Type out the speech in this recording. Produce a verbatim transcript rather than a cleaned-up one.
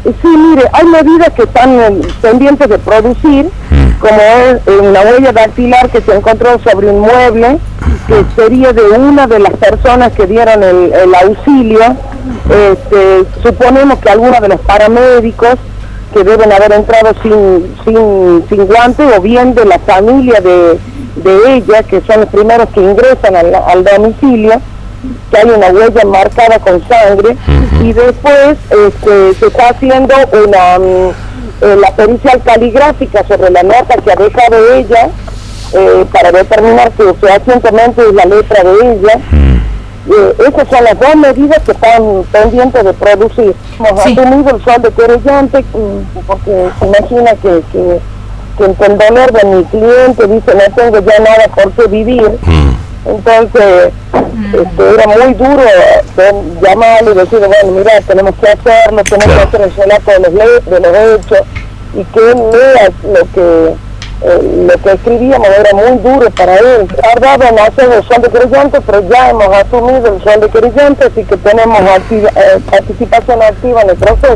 Sí, mire, hay medidas que están eh, pendientes de producir, mm. como es eh, una huella dactilar que se encontró sobre un mueble, que sería de una de las personas que dieron el, el auxilio. Este, suponemos que algunos de los paramédicos que deben haber entrado sin, sin, sin guantes, o bien de la familia de, de ella, que son los primeros que ingresan al, al domicilio, que hay una huella marcada con sangre, uh-huh. y después este, se está haciendo una um, eh, la pericia caligráfica sobre la nota que ha dejado ella, eh, para determinar que fehacientemente es la letra de ella. Uh-huh. eh, esas son las dos medidas que están pendientes de producir. Hemos sí. asumido el sol de querellante, porque se imagina que, que, que entre el dolor de mi cliente dice no tengo ya nada por qué vivir. Uh-huh. Entonces, este, era muy duro de, llamarle y decir, bueno, mira, tenemos que hacerlo, tenemos claro. que hacer el relato de los, de los hechos, y que él lea lo que, eh, lo que escribíamos era muy duro para él. Tardado en hacer el sol de querellante, pero ya hemos asumido el sol de querellante, así que tenemos activa, eh, participación activa en el proceso.